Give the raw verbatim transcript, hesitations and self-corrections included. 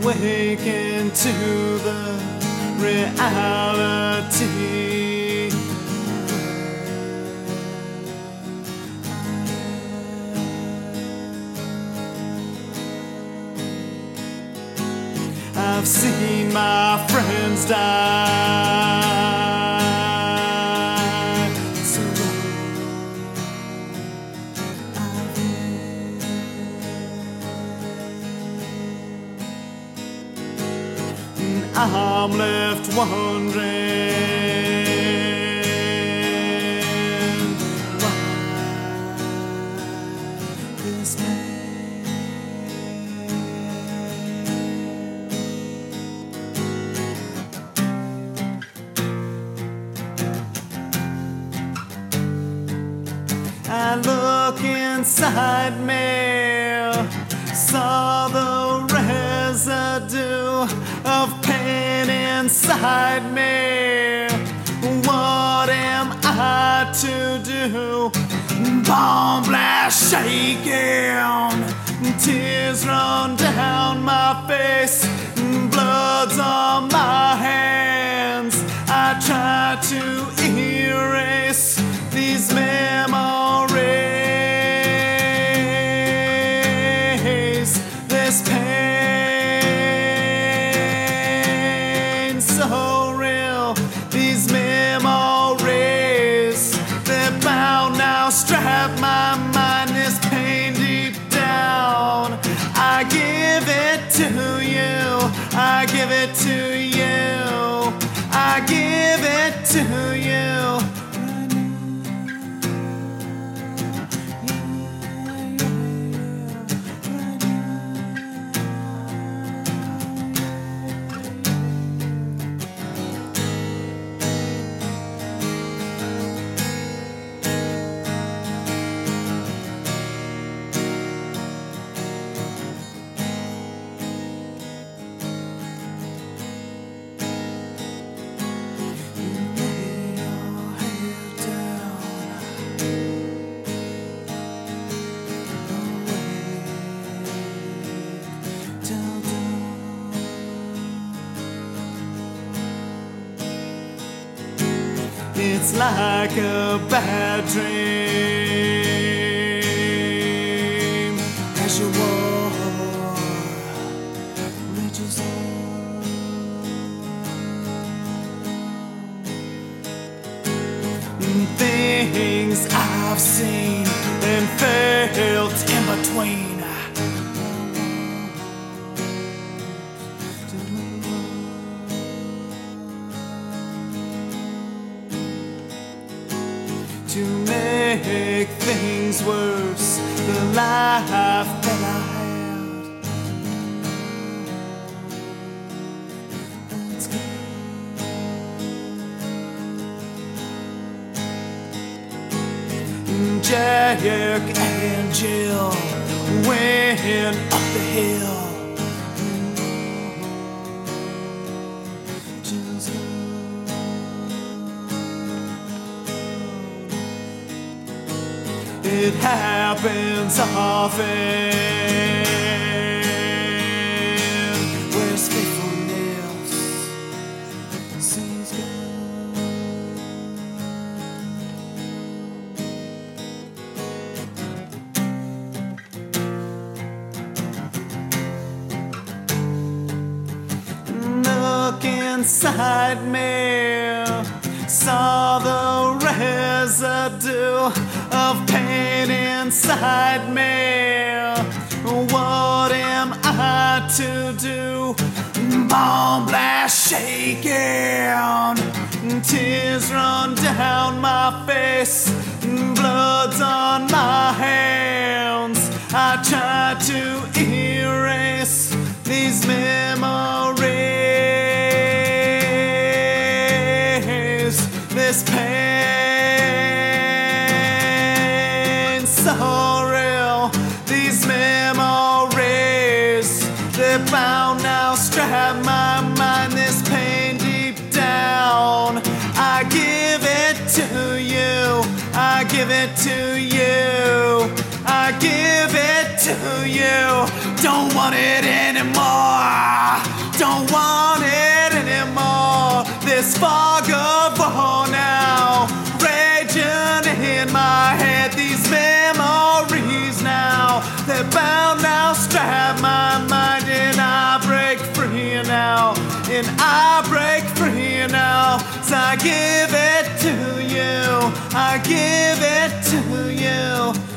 awaken to the reality. I've seen my friends die, so I'm left wondering why this pain. I look inside me, saw the residue of pain inside me. What am I to do? Bomb blast shaking, tears run down my face, blood's on my hands. I try to erase these memories, this pain so real, these memories, they're bound now, strap my mind, this pain deep down. I give it to you, I give it to you, I give it to you. It's like a bad dream as your war reaches on. Things I've seen and felt in between. To make things worse, the life that I had. Let's go. Jack and Jill went up the hill. It happens often. Where's faithfulness? Seems gone. Look inside me, saw the residue of pain inside me. What am I to do? Bomb blast shaking, tears run down my face, blood's on my hands. I try to erase these memories, this pain so real, these memories, they're bound now, strap my mind, this pain deep down. I give it to you, I give it to to you. Don't want it anymore. Don't want it anymore. This fog of war now, raging in my head. These memories now, they're bound now, strap my mind, and I break free now, and I break free now. So I give it to you, I give it to you.